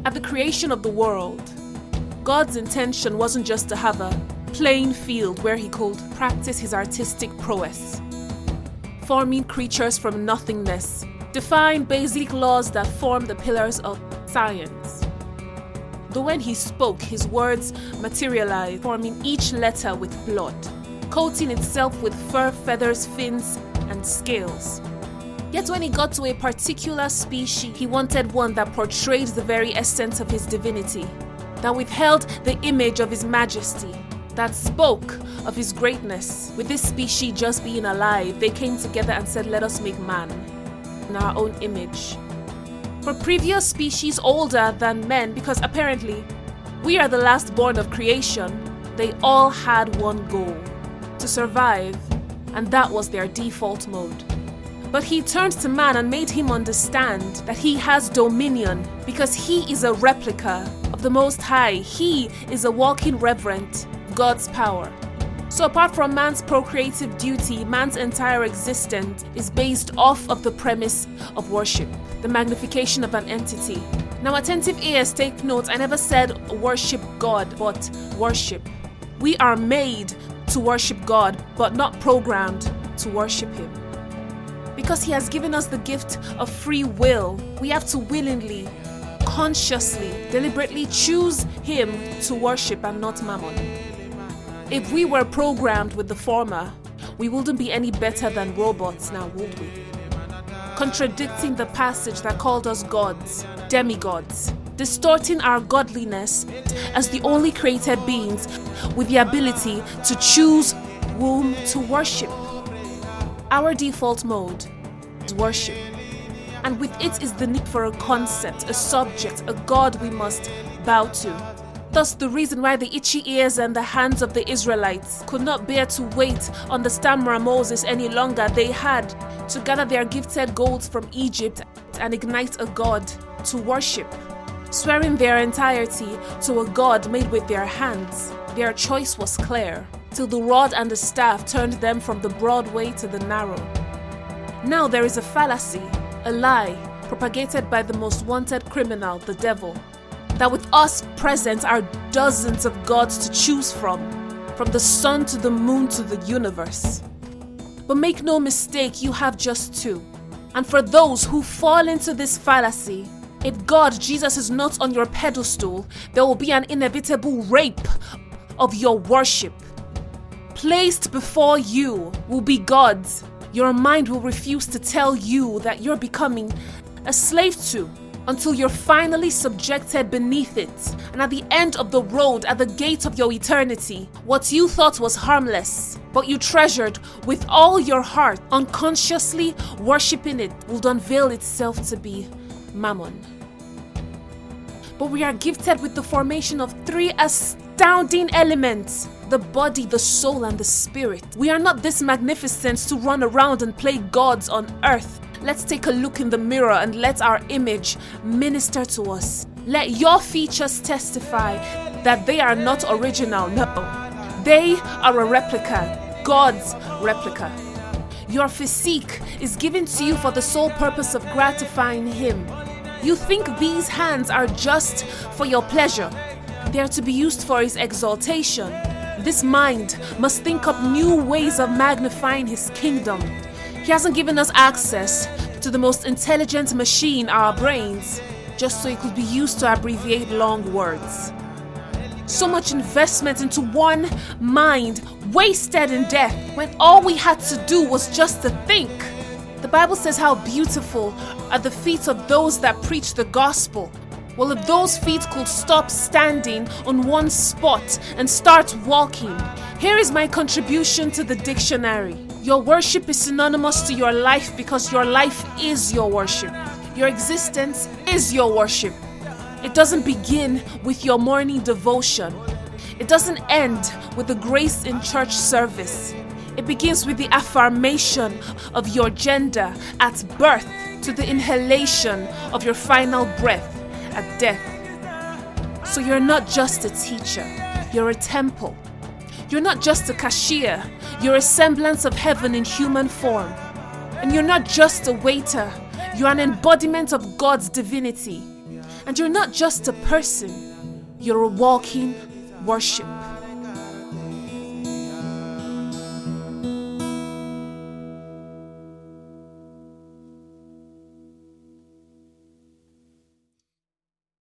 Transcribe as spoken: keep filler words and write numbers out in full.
At the creation of the world, God's intention wasn't just to have a playing field where he could practice his artistic prowess, forming creatures from nothingness, define basic laws that form the pillars of science. But when he spoke, his words materialized, forming each letter with blood, coating itself with fur, feathers, fins, and scales. Yet when he got to a particular species, he wanted one that portrayed the very essence of his divinity, that withheld the image of his majesty, that spoke of his greatness. With this species just being alive, they came together and said, "Let us make man in our own image." For previous species older than men, because apparently we are the last born of creation, they all had one goal: to survive, and that was their default mode. But he turned to man and made him understand that he has dominion because he is a replica of the Most High. He is a walking reverent of God's power. So apart from man's procreative duty, man's entire existence is based off of the premise of worship, the magnification of an entity. Now attentive ears take note, I never said worship God, but worship. We are made to worship God, but not programmed to worship him. Because he has given us the gift of free will, we have to willingly, consciously, deliberately choose him to worship and not mammon. If we were programmed with the former, we wouldn't be any better than robots now, would we? Contradicting the passage that called us gods, demigods, distorting our godliness as the only created beings with the ability to choose whom to worship. Our default mode is worship, and with it is the need for a concept, a subject, a God we must bow to. Thus the reason why the itchy ears and the hands of the Israelites could not bear to wait on the stammerer Moses any longer. They had to gather their gifted golds from Egypt and ignite a God to worship, swearing their entirety to a God made with their hands. Their choice was clear, till the rod and the staff turned them from the broad way to the narrow. Now there is a fallacy, a lie, propagated by the most wanted criminal, the devil, that with us present are dozens of gods to choose from, from the sun to the moon to the universe. But make no mistake, you have just two. And for those who fall into this fallacy, if God, Jesus, is not on your pedestal, there will be an inevitable rape of your worship. Placed before you will be gods your mind will refuse to tell you that you're becoming a slave to, until you're finally subjected beneath it. And at the end of the road, at the gate of your eternity, what you thought was harmless, but you treasured with all your heart, unconsciously worshipping it, will unveil itself to be mammon. But we are gifted with the formation of three astounding elements: the body, the soul, and the spirit. We are not this magnificent to run around and play gods on earth. Let's take a look in the mirror and let our image minister to us. Let your features testify that they are not original. No, they are a replica, God's replica. Your physique is given to you for the sole purpose of gratifying him. You think these hands are just for your pleasure. They are to be used for his exaltation. This mind must think up new ways of magnifying his kingdom. He hasn't given us access to the most intelligent machine, our brains, just so it could be used to abbreviate long words. So much investment into one mind wasted in death when all we had to do was just to think. The Bible says how beautiful are the feet of those that preach the gospel. Well, if those feet could stop standing on one spot and start walking, here is my contribution to the dictionary. Your worship is synonymous to your life because your life is your worship. Your existence is your worship. It doesn't begin with your morning devotion. It doesn't end with the grace in church service. It begins with the affirmation of your gender at birth to the inhalation of your final breath at death. So you're not just a teacher, you're a temple. You're not just a cashier, you're a semblance of heaven in human form. And you're not just a waiter, you're an embodiment of God's divinity. And you're not just a person, you're a walking worship.